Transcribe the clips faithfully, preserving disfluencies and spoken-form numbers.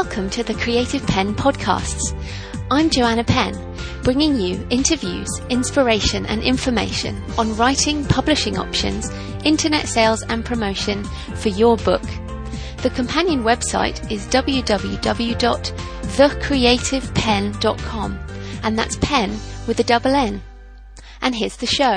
Welcome to the Creative Penn Podcasts. I'm Joanna Penn, bringing you interviews, inspiration and information on writing, publishing options, internet sales and promotion for your book. The companion website is w w w dot the creative penn dot com, and that's pen with a double N. And here's the show.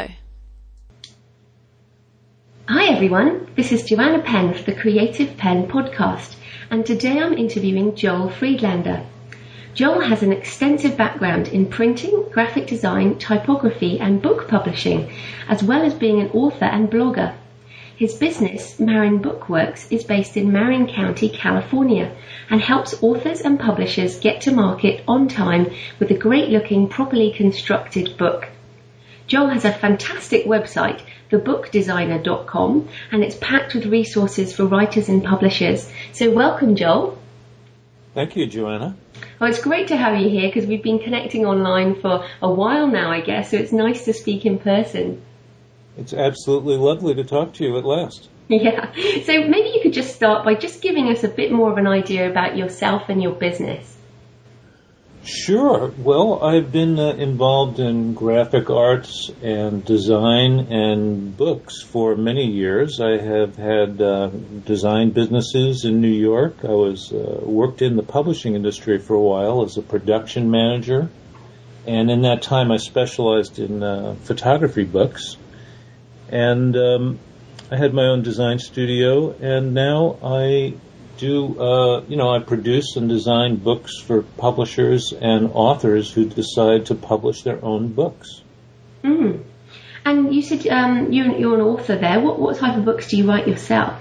Hi everyone, this is Joanna Penn for the Creative Penn Podcast, and today I'm interviewing Joel Friedlander. Joel has an extensive background in printing, graphic design, typography and book publishing, as well as being an author and blogger. His business, Marin Bookworks, is based in Marin County, California, and helps authors and publishers get to market on time with a great-looking, properly constructed book. Joel has a fantastic website, the book designer dot com, and it's packed with resources for writers and publishers. So welcome, Joel. Thank you, Joanna. Well, it's great to have you here because we've been connecting online for a while now, I guess, so it's nice to speak in person. It's absolutely lovely to talk to you at last. Yeah. So maybe you could just start by just giving us a bit more of an idea about yourself and your business. Sure. Well, I've been uh, involved in graphic arts and design and books for many years. I have had uh, design businesses in New York. I was uh, worked in the publishing industry for a while as a production manager. And in that time, I specialized in uh, photography books. And um, I had my own design studio, and now I do, uh, you know, I produce and design books for publishers and authors who decide to publish their own books. Mm. And you said um, you, you're an author there. What, what type of books do you write yourself?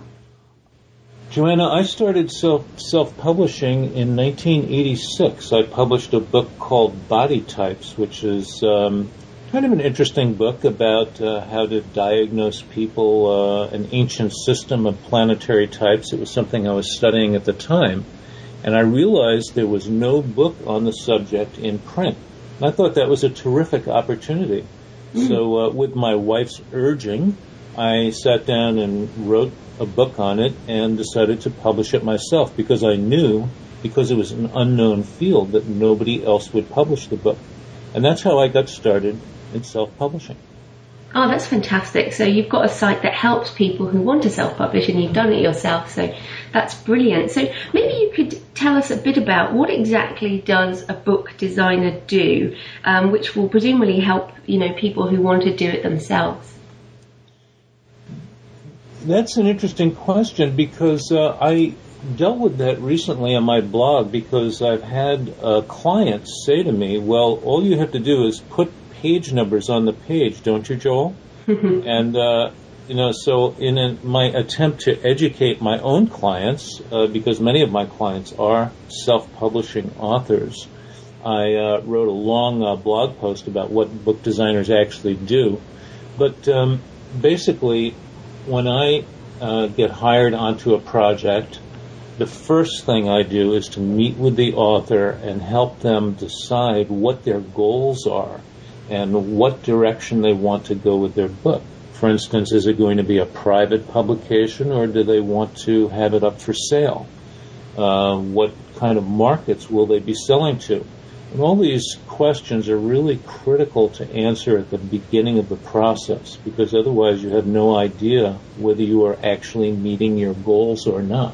Joanna, I started self, self-publishing in nineteen eighty-six. I published a book called Body Types, which is um, kind of an interesting book about uh, how to diagnose people, uh, an ancient system of planetary types. It was something I was studying at the time, and I realized there was no book on the subject in print. And I thought that was a terrific opportunity. Mm. So uh, with my wife's urging, I sat down and wrote a book on it and decided to publish it myself because I knew, because it was an unknown field, that nobody else would publish the book. And that's how I got started in self-publishing. Oh, that's fantastic. So you've got a site that helps people who want to self-publish, and you've done it yourself, so that's brilliant. So maybe you could tell us a bit about what exactly does a book designer do, um, which will presumably help, you know, people who want to do it themselves. That's an interesting question because uh, I dealt with that recently on my blog because I've had uh, clients say to me, well, all you have to do is put page numbers on the page, don't you, Joel? And, uh, you know, so in a, my attempt to educate my own clients, uh, because many of my clients are self-publishing authors, I uh, wrote a long uh, blog post about what book designers actually do. But um, basically, when I uh, get hired onto a project, the first thing I do is to meet with the author and help them decide what their goals are and what direction they want to go with their book. For instance, is it going to be a private publication or do they want to have it up for sale? Uh, what kind of markets will they be selling to? And all these questions are really critical to answer at the beginning of the process because otherwise you have no idea whether you are actually meeting your goals or not.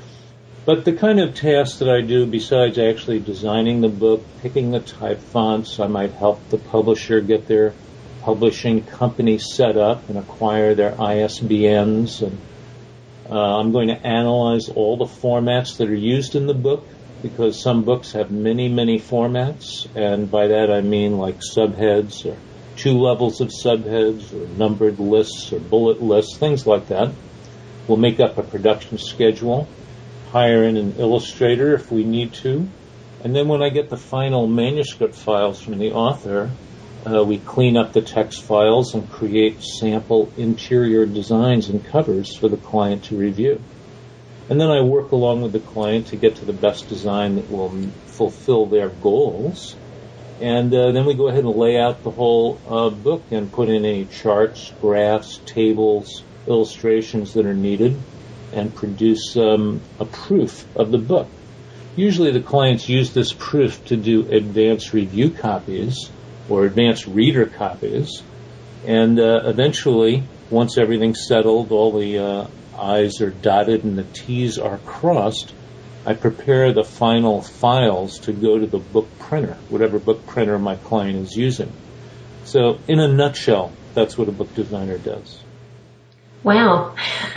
But the kind of tasks that I do, besides actually designing the book, picking the type fonts, I might help the publisher get their publishing company set up and acquire their I S B Ns. And uh, I'm going to analyze all the formats that are used in the book because some books have many, many formats. And by that I mean like subheads or two levels of subheads or numbered lists or bullet lists, things like that. We'll make up a production schedule, hire in an illustrator if we need to, and then when I get the final manuscript files from the author, uh, we clean up the text files and create sample interior designs and covers for the client to review. And then I work along with the client to get to the best design that will fulfill their goals. And uh, then we go ahead and lay out the whole uh, book and put in any charts, graphs, tables, illustrations that are needed, and produce um, a proof of the book. usually the clients use this proof to do advanced review copies or advanced reader copies. And uh, eventually, once everything's settled, all the uh, I's are dotted and the T's are crossed, I prepare the final files to go to the book printer, whatever book printer my client is using. So, in a nutshell, that's what a book designer does. Wow.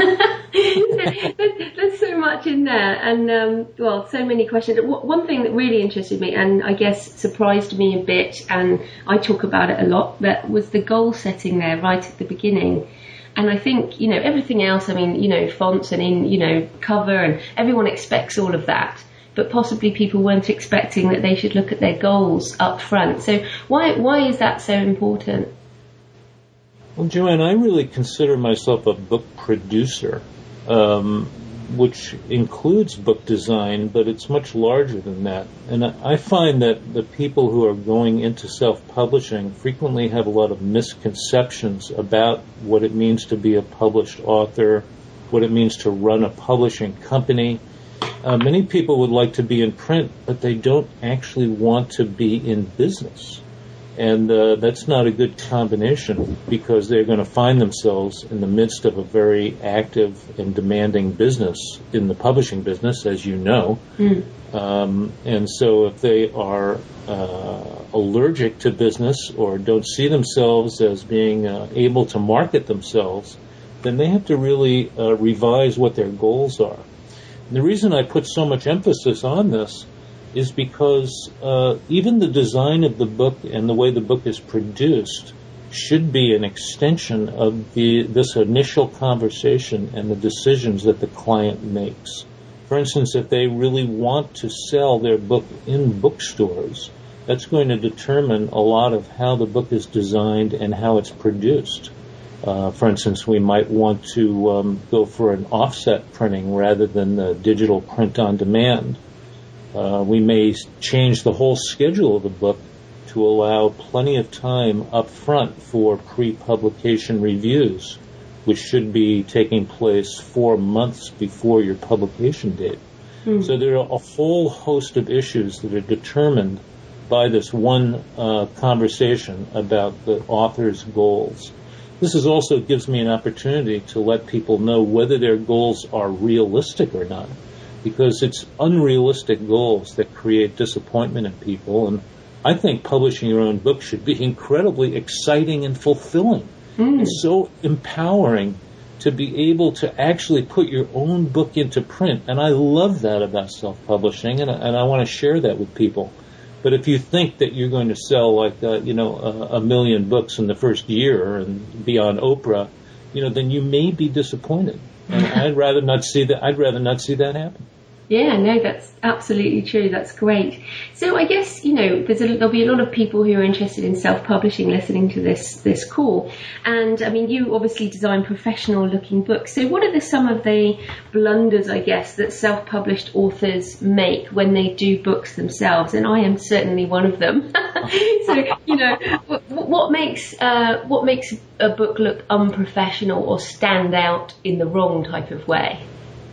There's so much in there, and um, well, so many questions. One thing that really interested me, and I guess surprised me a bit, and I talk about it a lot, that was the goal setting there right at the beginning. And I think, you know, everything else, I mean, you know, fonts and in, you know, cover, and everyone expects all of that, but possibly people weren't expecting that they should look at their goals up front. So why why is that so important? Well, Joanne, I really consider myself a book producer, um, which includes book design, but it's much larger than that. And I find that the people who are going into self-publishing frequently have a lot of misconceptions about what it means to be a published author, what it means to run a publishing company. Uh, many people would like to be in print, but they don't actually want to be in business. And uh, that's not a good combination, because they're going to find themselves in the midst of a very active and demanding business in the publishing business, as you know. Mm. Um, and so if they are uh, allergic to business or don't see themselves as being uh, able to market themselves, then they have to really uh, revise what their goals are. And the reason I put so much emphasis on this is because uh, even the design of the book and the way the book is produced should be an extension of the this initial conversation and the decisions that the client makes. For instance, if they really want to sell their book in bookstores, that's going to determine a lot of how the book is designed and how it's produced. Uh, for instance, we might want to um, go for an offset printing rather than the digital print on demand. Uh, we may change the whole schedule of the book to allow plenty of time up front for pre-publication reviews, which should be taking place four months before your publication date. Mm. So there are a whole host of issues that are determined by this one uh, conversation about the author's goals. This is also gives me an opportunity to let people know whether their goals are realistic or not, because it's unrealistic goals that create disappointment in people. And I think publishing your own book should be incredibly exciting and fulfilling. Mm. It's so empowering to be able to actually put your own book into print. And I love that about self-publishing, and, and I want to share that with people. But if you think that you're going to sell like, uh, you know, a, a million books in the first year and be on Oprah, you know, then you may be disappointed. And I'd rather not see that. I'd rather not see that happen. Yeah, no, that's absolutely true. That's great. So I guess, you know, there's a, there'll be a lot of people who are interested in self-publishing listening to this this call. And, I mean, you obviously design professional-looking books. So what are the, some of the blunders, I guess, that self-published authors make when they do books themselves? And I am certainly one of them. So, you know, what, what makes uh, what makes a book look unprofessional or stand out in the wrong type of way?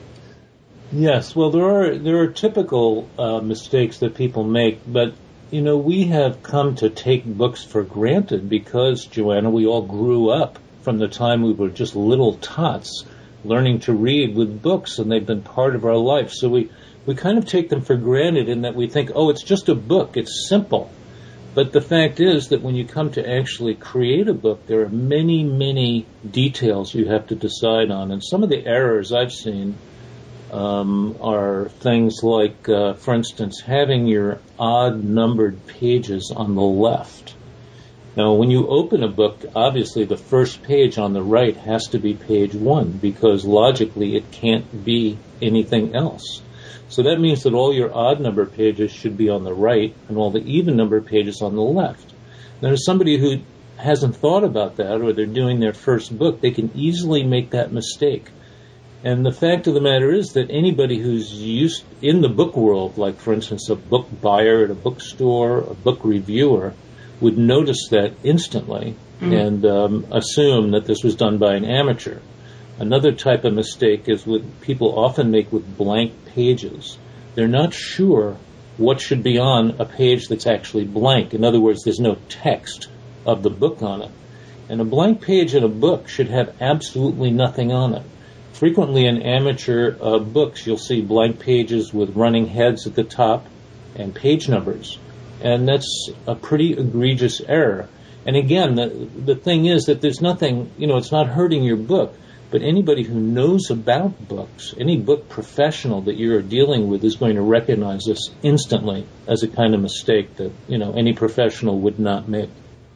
Yes, well, there are there are typical uh, mistakes that people make, but, you know, we have come to take books for granted because, Joanna, we all grew up from the time we were just little tots learning to read with books, and they've been part of our life. So we, we kind of take them for granted in that we think, oh, it's just a book, it's simple. But the fact is that when you come to actually create a book, there are many, many details you have to decide on. And some of the errors I've seen Um, are things like, uh, for instance, having your odd-numbered pages on the left. Now, when you open a book, obviously the first page on the right has to be page one, because logically it can't be anything else. So that means that all your odd-numbered pages should be on the right and all the even-numbered pages on the left. Now, as somebody who hasn't thought about that, or they're doing their first book, they can easily make that mistake. And the fact of the matter is that anybody who's used in the book world, like, for instance, a book buyer at a bookstore, a book reviewer, would notice that instantly mm. and um, assume that this was done by an amateur. Another type of mistake is what people often make with blank pages. they're not sure what should be on a page that's actually blank. In other words, there's no text of the book on it. And a blank page in a book should have absolutely nothing on it. Frequently in amateur uh, books, you'll see blank pages with running heads at the top and page numbers. And that's a pretty egregious error. And again, the, the thing is that there's nothing, you know, it's not hurting your book, but anybody who knows about books, any book professional that you're dealing with is going to recognize this instantly as a kind of mistake that, you know, any professional would not make.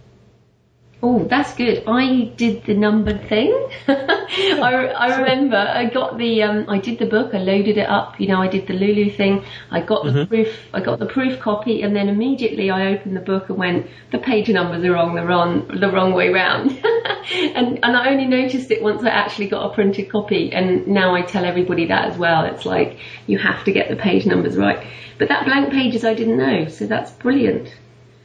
Oh, that's good. I did the numbered thing. I, I remember I got the, um, I did the book, I loaded it up, you know, I did the Lulu thing, I got the mm-hmm. proof, I got the proof copy, and then immediately I opened the book and went, the page numbers are wrong, the wrong, the wrong way round. and, and I only noticed it once I actually got a printed copy, and now I tell everybody that as well. It's like, you have to get the page numbers right. But that blank pages I didn't know, so that's brilliant.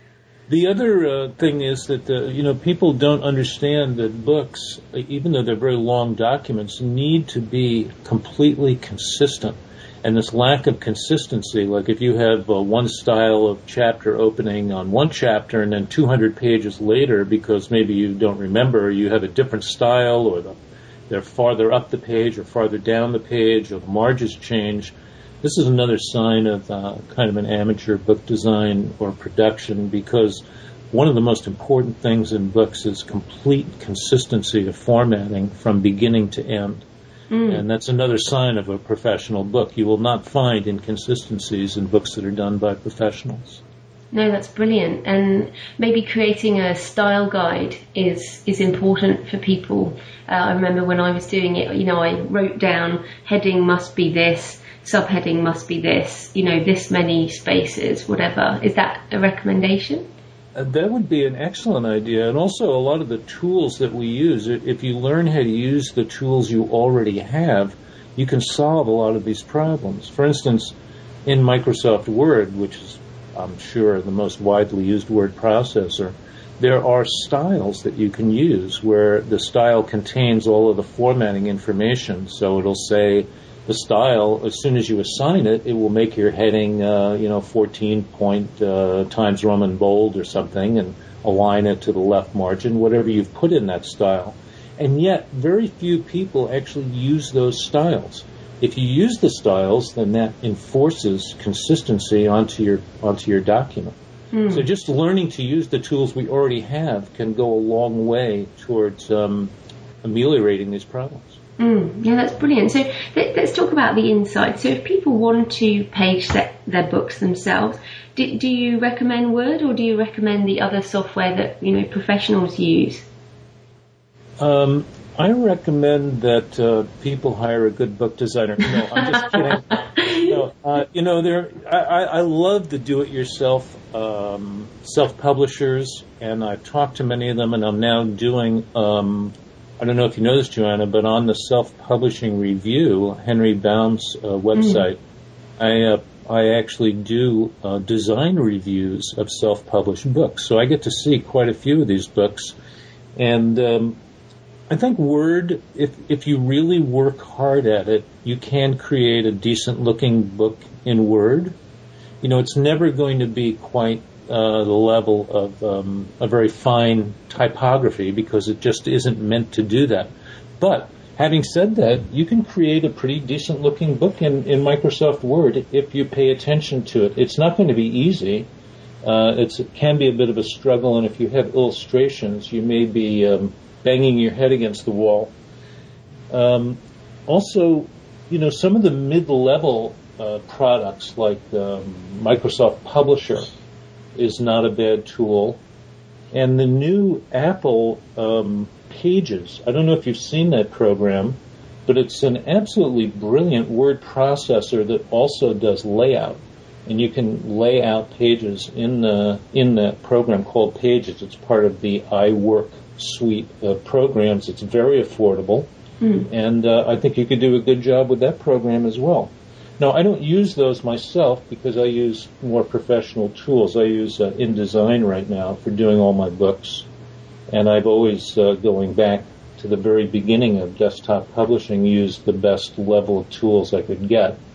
The other uh, thing is that, uh, you know, people don't understand that books, even though they're very long documents, need to be completely consistent. And this lack of consistency, like if you have uh, one style of chapter opening on one chapter and then two hundred pages later, because maybe you don't remember, you have a different style, or the, they're farther up the page or farther down the page, or the margins change. This is another sign of uh, kind of an amateur book design or production, because one of the most important things in books is complete consistency of formatting from beginning to end. Mm. And that's another sign of a professional book. You will not find inconsistencies in books that are done by professionals. No, that's brilliant. And maybe creating a style guide is, is important for people. Uh, I remember when I was doing it, you know, I wrote down heading must be this, subheading must be this, you know, this many spaces, whatever. Is that a recommendation? Uh, that would be an excellent idea. And also a lot of the tools that we use, if you learn how to use the tools you already have, you can solve a lot of these problems. For instance, in Microsoft Word, which is, I'm sure, the most widely used word processor, there are styles that you can use where the style contains all of the formatting information. So it'll say, the style, as soon as you assign it, it will make your heading, uh, you know, fourteen point uh, Times Roman bold or something, and align it to the left margin, whatever you've put in that style. And yet, very few people actually use those styles. If you use the styles, then that enforces consistency onto your onto your document. Mm. So just learning to use the tools we already have can go a long way towards um, ameliorating these problems. Mm, yeah, that's brilliant. So let, let's talk about the inside. So if people want to page set their books themselves, do, do you recommend Word, or do you recommend the other software that, you know, professionals use? Um, I recommend that uh, people hire a good book designer. No, I'm just kidding. No, uh, you know, there. I, I love the do-it-yourself um, self-publishers, and I've talked to many of them, and I'm now doing. Um, I don't know if you know this, Joanna, but on the Self-Publishing Review, Henry Baum's uh, website, mm. I uh, I actually do uh, design reviews of self-published books. So I get to see quite a few of these books. And um, I think Word, if if you really work hard at it, you can create a decent-looking book in Word. You know, it's never going to be quite Uh, the level of um, a very fine typography, because it just isn't meant to do that. But having said that, you can create a pretty decent looking book in, in Microsoft Word if you pay attention to it. It's not going to be easy. Uh, it's, it can be a bit of a struggle, and if you have illustrations, you may be um, banging your head against the wall. Um, also, you know, some of the mid-level uh, products like um, Microsoft Publisher is not a bad tool. And the new Apple um, Pages, I don't know if you've seen that program, but it's an absolutely brilliant word processor that also does layout. And you can lay out pages in the in that program called Pages. It's part of the iWork suite of programs. It's very affordable. Mm. And uh, I think you could do a good job with that program as well. Now, I don't use those myself because I use more professional tools. I use uh, InDesign right now for doing all my books. And I've always, uh, going back to the very beginning of desktop publishing, used the best level of tools I could get.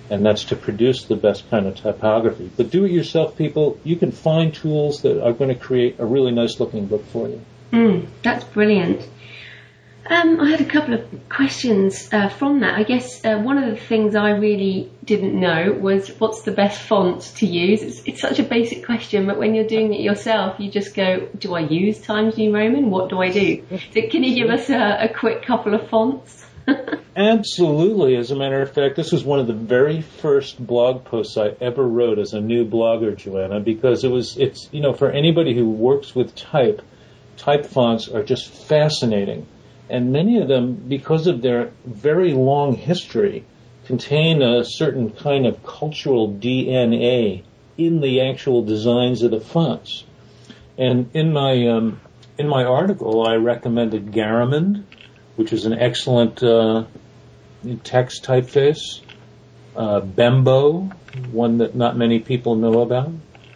and that's to produce the best kind of typography. But do it yourself, people. You can find tools that are going to create a really nice looking book for you. Mm, that's brilliant. Um, I had a couple of questions uh, from that. I guess uh, one of the things I really didn't know was what's the best font to use. It's, it's such a basic question, but when you're doing it yourself, you just go, do I use Times New Roman? What do I do? So can you give us a, a quick couple of fonts? Absolutely. As a matter of fact, this was one of the very first blog posts I ever wrote as a new blogger, Joanna, because it was, it's, you know, for anybody who works with type, type fonts are just fascinating. And many of them, because of their very long history, contain a certain kind of cultural D N A in the actual designs of the fonts. And in my um, in my article, I recommended Garamond, which is an excellent uh, text typeface. Uh, Bembo, one that not many people know about.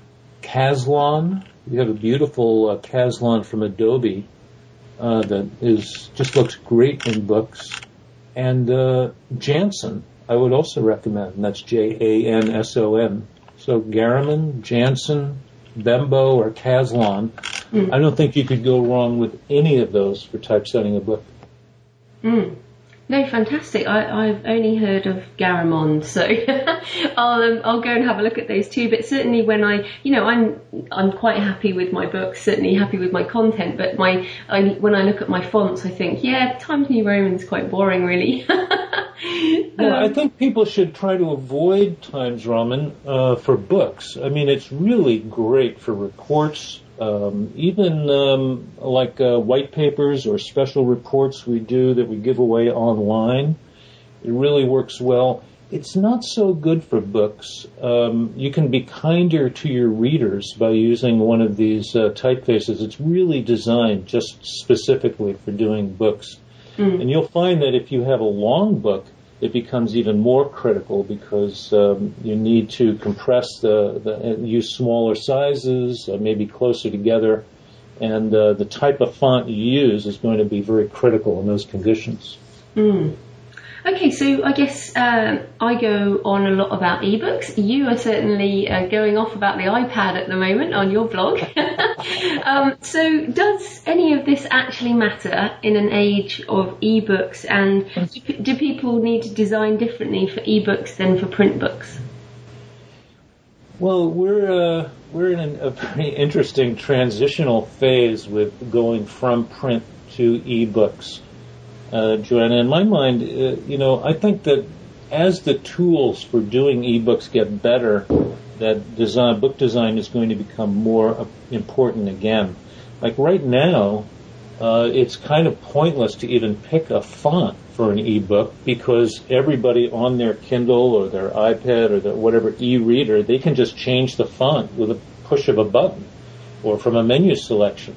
Caslon, we have a beautiful uh, Caslon from Adobe. Uh, that is just looks great in books, and uh, Janson I would also recommend, and that's J A N S O N. So Garamond, Janson, Bembo, or Caslon. Mm. I don't think you could go wrong with any of those for typesetting a book. Mm. No, fantastic. I, I've only heard of Garamond, so I'll um, I'll go and have a look at those too. But certainly, when I, you know, I'm I'm quite happy with my books. Certainly happy with my content. But my I, when I look at my fonts, I think, yeah, Times New Roman's quite boring, really. Yeah, I think people should try to avoid Times Roman uh, for books. I mean, it's really great for reports. Um, even um, like uh, white papers or special reports we do that we give away online, it really works well. It's not so good for books. Um, you can be kinder to your readers by using one of these uh, typefaces. It's really designed just specifically for doing books. Mm. And you'll find that if you have a long book, it becomes even more critical because um, you need to compress the, the use smaller sizes, uh, maybe closer together, and uh, the type of font you use is going to be very critical in those conditions. Mm. Okay, so I guess uh, I go on a lot about ebooks. You are certainly uh, going off about the iPad at the moment on your blog. um, so does any of this actually matter in an age of ebooks? And do, do people need to design differently for ebooks than for print books? Well, we're uh, we're in a very interesting transitional phase with going from print to ebooks. Uh, Joanna, in my mind, uh, you know, I think that as the tools for doing ebooks get better, that design, book design is going to become more important again. Like right now, uh, it's kind of pointless to even pick a font for an ebook because everybody on their Kindle or their iPad or their whatever e-reader, they can just change the font with a push of a button or from a menu selection.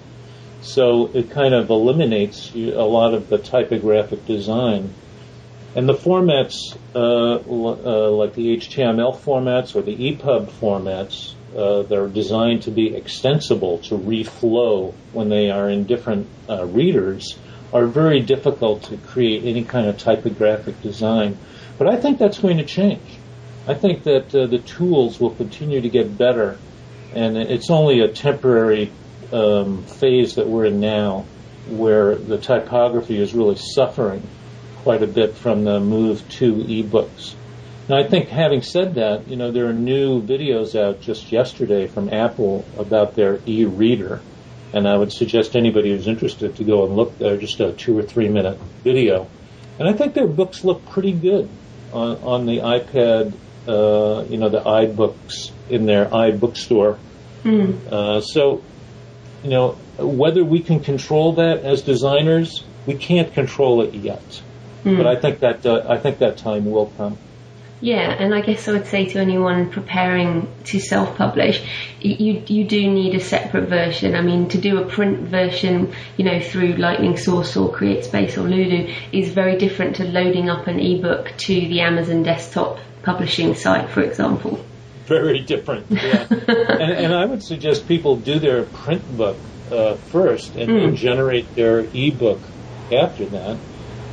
So it kind of eliminates a lot of the typographic design. And the formats, uh, uh, like the H T M L formats or the E P U B formats, uh, they're designed to be extensible, to reflow when they are in different uh, readers, are very difficult to create any kind of typographic design. But I think that's going to change. I think that uh, the tools will continue to get better, and it's only a temporary Um, phase that we're in now, where the typography is really suffering quite a bit from the move to ebooks. Now, I think having said that, you know, there are new videos out just yesterday from Apple about their e-reader, and I would suggest anybody who's interested to go and look there, just a two or three minute video. And I think their books look pretty good on, on the iPad, uh, you know, the iBooks in their iBookstore. Mm. Uh, so, You know, whether we can control that as designers, we can't control it yet. Mm. But I think that uh, I think that time will come. Yeah, and I guess I would say to anyone preparing to self-publish, you you do need a separate version. I mean, to do a print version, you know, through Lightning Source or CreateSpace or Lulu is very different to loading up an ebook to the Amazon desktop publishing site, for example. Very different, yeah. and, and I would suggest people do their print book uh, first and, mm. and generate their ebook after that.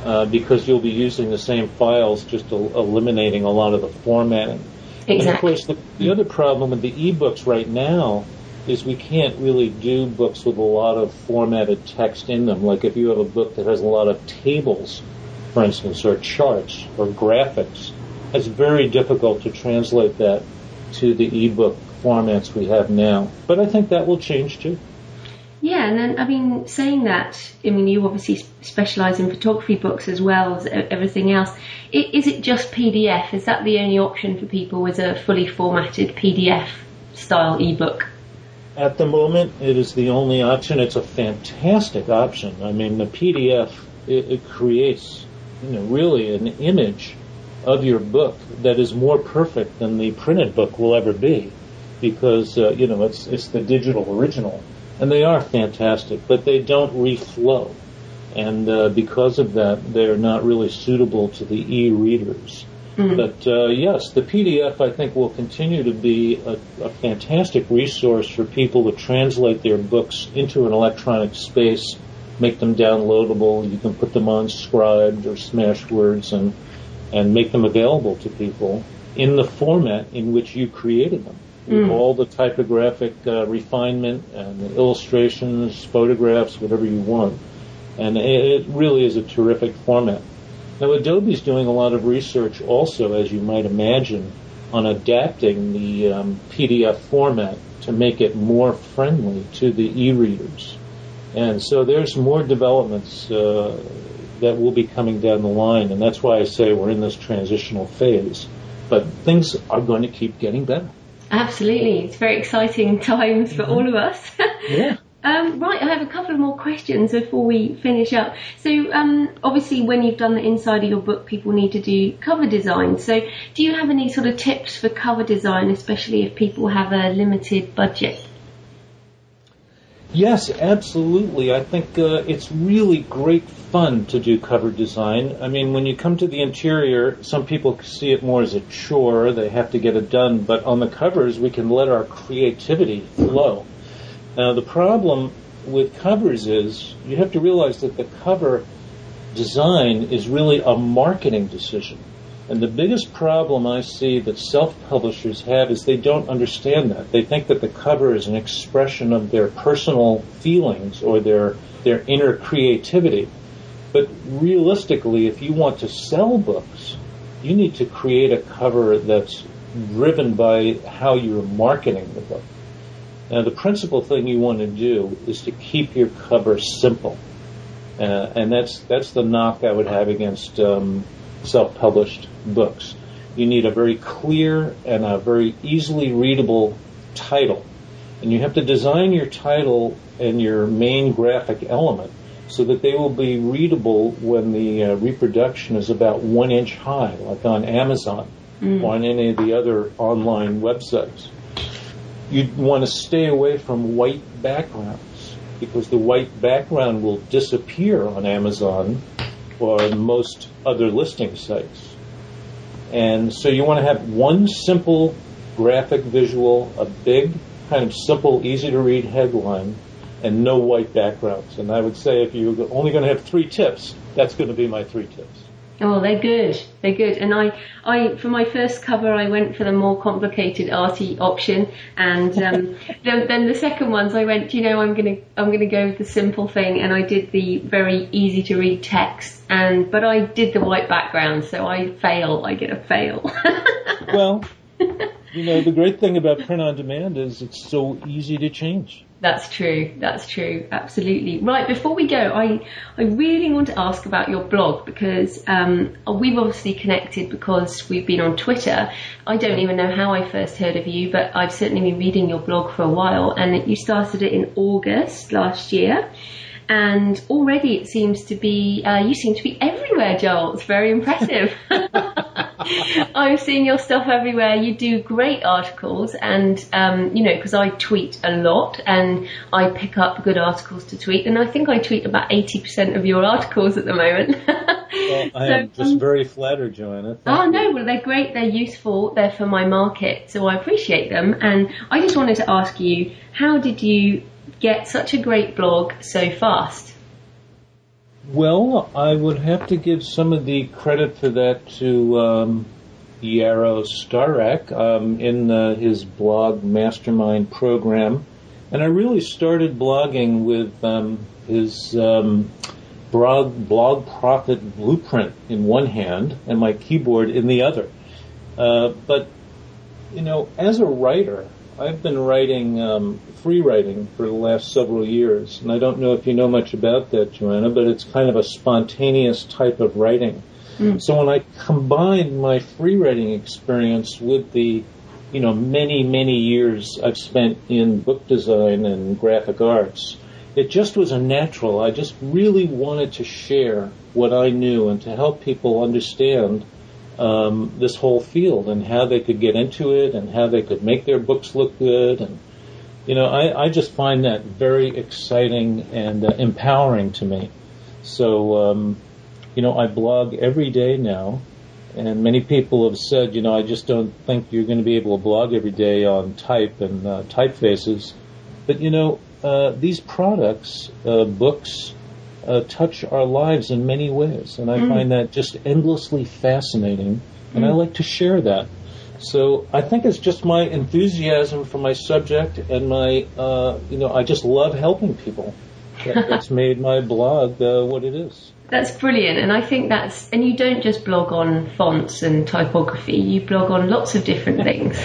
uh, because you'll be using the same files, just el- eliminating a lot of the formatting. Exactly. And of course, the, the other problem with the ebooks right now is we can't really do books with a lot of formatted text in them. Like if you have a book that has a lot of tables, for instance, or charts or graphics, it's very difficult to translate that to the ebook formats we have now. But I think that will change too. Yeah, and then, I mean, saying that, I mean, you obviously specialise in photography books as well as everything else. Is it just P D F? Is that the only option for people with a fully formatted P D F style ebook? At the moment, it is the only option. It's a fantastic option. I mean, the P D F, it, it creates, you know, really an image of your book that is more perfect than the printed book will ever be, because, uh, you know, it's it's the digital original. And they are fantastic, but they don't reflow. And uh, because of that, they're not really suitable to the e-readers. Mm-hmm. But, uh, yes, the P D F, I think, will continue to be a, a fantastic resource for people to translate their books into an electronic space, make them downloadable. You can put them on Scribd or Smashwords and, and make them available to people in the format in which you created them. With mm. all the typographic uh, refinement and the illustrations, photographs, whatever you want. And it really is a terrific format. Now, Adobe's doing a lot of research also, as you might imagine, on adapting the um, P D F format to make it more friendly to the e-readers. And so there's more developments uh, that will be coming down the line, and that's why I say we're in this transitional phase. But things are going to keep getting better. Absolutely. It's very exciting times for mm-hmm. all of us. Yeah. Um, right, I have a couple of more questions before we finish up. So, um, obviously, when you've done the inside of your book, people need to do cover design. So, do you have any sort of tips for cover design, especially if people have a limited budget? Yes, absolutely. I think uh, it's really great fun to do cover design. I mean, when you come to the interior, some people see it more as a chore. They have to get it done. But on the covers, we can let our creativity flow. Now, the problem with covers is you have to realize that the cover design is really a marketing decision. And the biggest problem I see that self-publishers have is they don't understand that. They think that the cover is an expression of their personal feelings or their their inner creativity. But realistically, if you want to sell books, you need to create a cover that's driven by how you're marketing the book. Now, the principal thing you want to do is to keep your cover simple. Uh, and that's that's the knock I would have against um, self-published books. You need a very clear and a very easily readable title. And you have to design your title and your main graphic element so that they will be readable when the uh, reproduction is about one inch high, like on Amazon mm. or on any of the other online websites. You want to stay away from white backgrounds because the white background will disappear on Amazon or most other listing sites. And so you want to have one simple graphic visual, a big, kind of simple, easy-to-read headline, and no white backgrounds. And I would say if you're only going to have three tips, that's going to be my three tips. Oh, they're good. They're good. And I, I, for my first cover, I went for the more complicated arty option. And um, then, then the second ones, I went, you know, I'm gonna, I'm gonna go with the simple thing. And I did the very easy to read text. And but I did the white background, so I fail. I get a fail. Well, you know, the great thing about print on demand is it's so easy to change. That's true. That's true. Absolutely. Right. Before we go, I, I really want to ask about your blog because um, we've obviously connected because we've been on Twitter. I don't even know how I first heard of you, but I've certainly been reading your blog for a while. And you started it in August last year. And already it seems to be, uh, you seem to be everywhere, Joel. It's very impressive. I'm seeing your stuff everywhere. You do great articles and, um, you know, because I tweet a lot and I pick up good articles to tweet. And I think I tweet about eighty percent of your articles at the moment. Well, I so, am just um, very flattered, Joanna. Thank oh, you. no, well, they're great. They're useful. They're for my market. So I appreciate them. And I just wanted to ask you, how did you get such a great blog so fast? Well, I would have to give some of the credit for that to um, Yarrow Starak um, in uh, his blog Mastermind program. And I really started blogging with um, his um, blog, blog Profit Blueprint in one hand and my keyboard in the other. Uh, but, you know, as a writer, I've been writing um, free writing for the last several years. And I don't know if you know much about that, Joanna, but it's kind of a spontaneous type of writing. Mm. So when I combined my free writing experience with the you know, many, many years I've spent in book design and graphic arts, it just was a natural. I just really wanted to share what I knew and to help people understand um, this whole field and how they could get into it and how they could make their books look good. And, you know, I, I just find that very exciting and uh, empowering to me. So, um, you know, I blog every day now. And many people have said, you know, I just don't think you're going to be able to blog every day on type and uh, typefaces. But, you know, uh, these products, uh, books, uh, touch our lives in many ways. And I mm. find that just endlessly fascinating. And mm. I like to share that. So I think it's just my enthusiasm for my subject and my, uh, you know, I just love helping people. That, that's made my blog uh, what it is. That's brilliant, and I think that's, and you don't just blog on fonts and typography, you blog on lots of different things.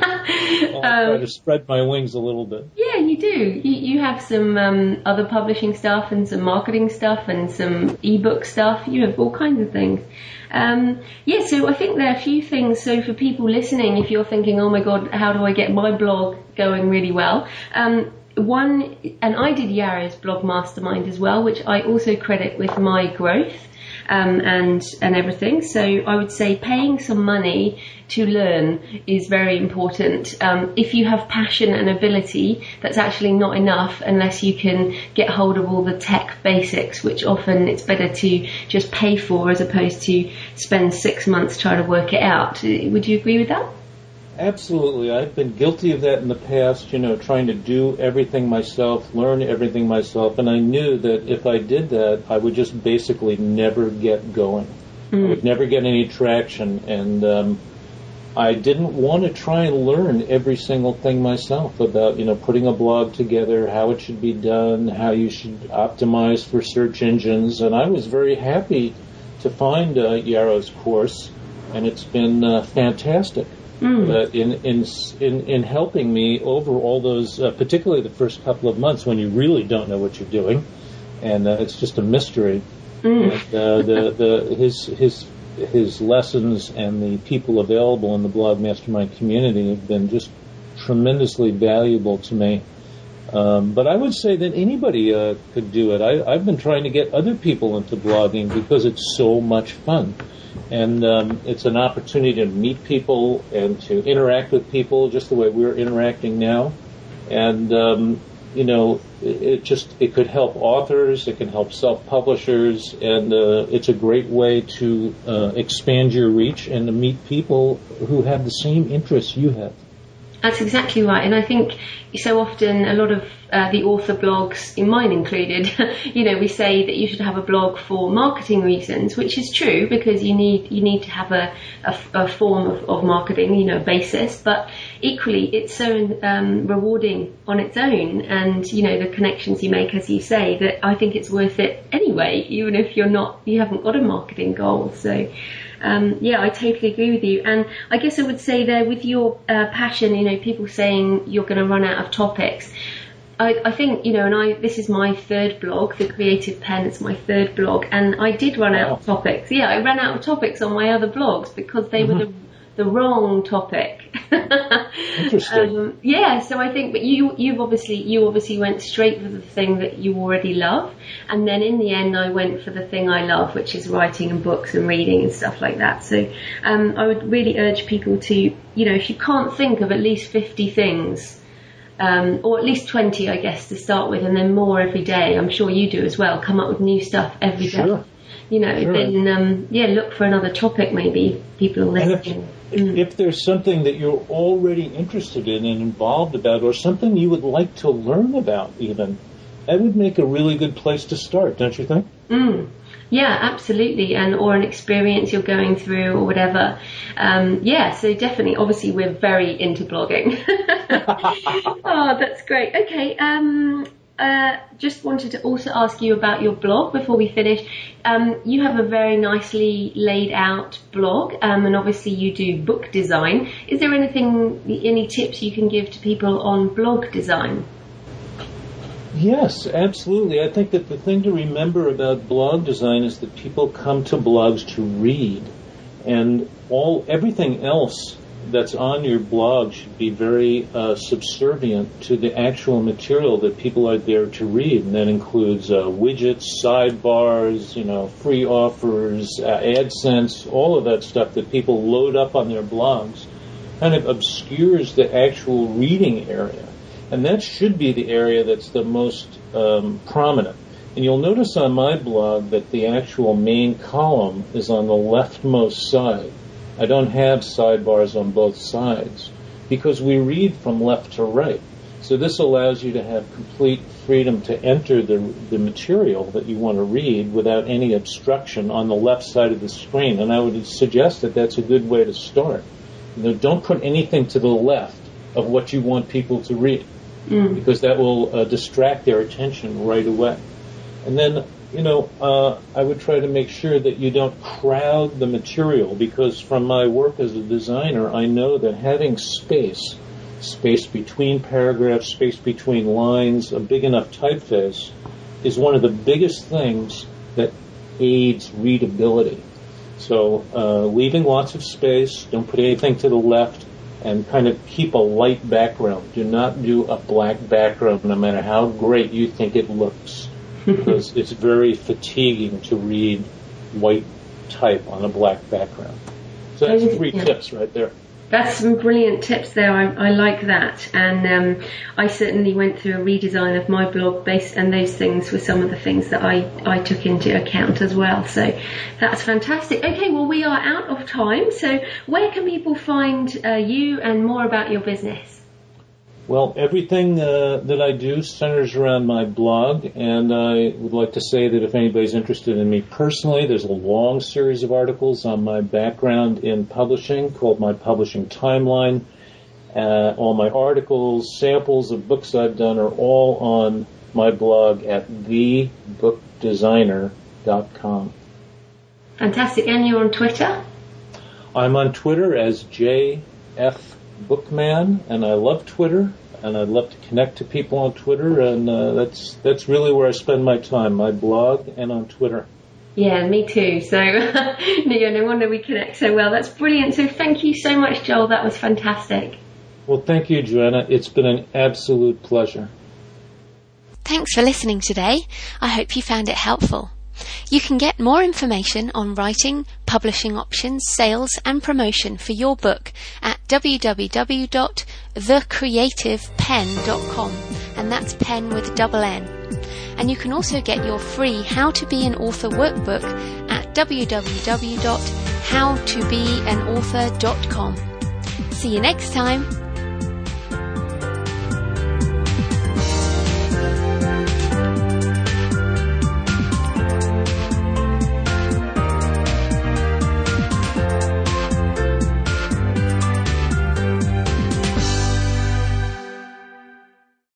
I'll um, try to spread my wings a little bit. Yeah, you do. You, you have some um, other publishing stuff and some marketing stuff and some ebook stuff. You have all kinds of things. Um, yeah, so I think there are a few things. So for people listening, if you're thinking, oh my God, how do I get my blog going really well? Um, One, and I did Yarrow's blog mastermind as well, which I also credit with my growth um, and and everything. So I would say paying some money to learn is very important. Um, if you have passion and ability, that's actually not enough unless you can get hold of all the tech basics, which often it's better to just pay for as opposed to spend six months trying to work it out. Would you agree with that? Absolutely. I've been guilty of that in the past, you know, trying to do everything myself, learn everything myself, and I knew that if I did that, I would just basically never get going. Mm. I would never get any traction, and um, I didn't want to try and learn every single thing myself about, you know, putting a blog together, how it should be done, how you should optimize for search engines, and I was very happy to find uh, Yarrow's course, and it's been uh, fantastic. Mm. Uh, in, in in in helping me over all those, uh, particularly the first couple of months when you really don't know what you're doing, and uh, it's just a mystery. Mm. And, uh, the the his his his lessons and the people available in the Blog Mastermind community have been just tremendously valuable to me. Um, but I would say that anybody uh, could do it. I, I've been trying to get other people into blogging because it's so much fun. And um, it's an opportunity to meet people and to interact with people just the way we're interacting now. And, um, you know, it, it just, it could help authors, it can help self-publishers, and uh, it's a great way to uh, expand your reach and to meet people who have the same interests you have. That's exactly right, and I think so often a lot of uh, the author blogs, in mine included, you know, we say that you should have a blog for marketing reasons, which is true because you need you need to have a, a, a form of, of marketing, you know, basis. But equally, it's so um, rewarding on its own, and you know the connections you make, as you say, that I think it's worth it anyway, even if you're not you haven't got a marketing goal. So. Um, yeah, I totally agree with you. And I guess I would say there with your uh, passion, you know, people saying you're going to run out of topics. I, I think, you know, and I this is my third blog, The Creative Pen, it's my third blog, and I did run out of topics. Yeah, I ran out of topics on my other blogs because they mm-hmm. were the the wrong topic. Interesting. Um, yeah, so I think, but you, you've obviously, you obviously went straight for the thing that you already love, and then in the end, I went for the thing I love, which is writing and books and reading and stuff like that. So, um, I would really urge people to, you know, if you can't think of at least fifty things, um, or at least twenty, I guess, to start with, and then more every day. I'm sure you do as well. Come up with new stuff every sure. day. You know, sure. then um, yeah, look for another topic. Maybe people are listening. If, mm. if there's something that you're already interested in and involved about, or something you would like to learn about, even, that would make a really good place to start, don't you think? Mm. Yeah, absolutely. And or an experience you're going through or whatever. Um, yeah, so definitely, obviously we're very into blogging. Oh, that's great. Okay. Um, uh, just wanted to also ask you about your blog before we finish. Um, you have a very nicely laid out blog, um, and obviously you do book design. Is there anything, any tips you can give to people on blog design? Yes, absolutely. I think that the thing to remember about blog design is that people come to blogs to read, and all everything else that's on your blog should be very uh, subservient to the actual material that people are there to read, and that includes uh, widgets, sidebars, you know, free offers, uh, AdSense, all of that stuff that people load up on their blogs kind of obscures the actual reading area. And that should be the area that's the most um, prominent. And you'll notice on my blog that the actual main column is on the leftmost side. I don't have sidebars on both sides because we read from left to right. So this allows you to have complete freedom to enter the, the material that you want to read without any obstruction on the left side of the screen. And I would suggest that that's a good way to start. You know, don't put anything to the left of what you want people to read. Mm. Because that will uh, distract their attention right away. And then, you know, uh, I would try to make sure that you don't crowd the material, because from my work as a designer, I know that having space, space between paragraphs, space between lines, a big enough typeface, is one of the biggest things that aids readability. So uh, leaving lots of space, don't put anything to the left, and kind of keep a light background. Do not do a black background, no matter how great you think it looks, because it's very fatiguing to read white type on a black background. So that's three yeah. tips right there. That's some brilliant tips there. I, I like that. And um, I certainly went through a redesign of my blog base, and those things were some of the things that I, I took into account as well. So that's fantastic. Okay, well, we are out of time. So where can people find uh, you and more about your business? Well, everything uh, that I do centers around my blog, and I would like to say that if anybody's interested in me personally, there's a long series of articles on my background in publishing called My Publishing Timeline. Uh, all my articles, samples of books I've done are all on my blog at the book designer dot com. Fantastic. And you're on Twitter? I'm on Twitter as J F Bookman, and I love Twitter, and I'd love to connect to people on Twitter, and uh, that's that's really where I spend my time, my blog and on Twitter. Yeah, me too. So, yeah, no wonder we connect so well. That's brilliant. So thank you so much, Joel. That was fantastic. Well, thank you, Joanna. It's been an absolute pleasure. Thanks for listening today. I hope you found it helpful. You can get more information on writing, publishing options, sales and promotion for your book at w w w dot the creative pen dot com, and that's pen with a double N. And you can also get your free How to Be an Author workbook at w w w dot how to be an author dot com. See you next time.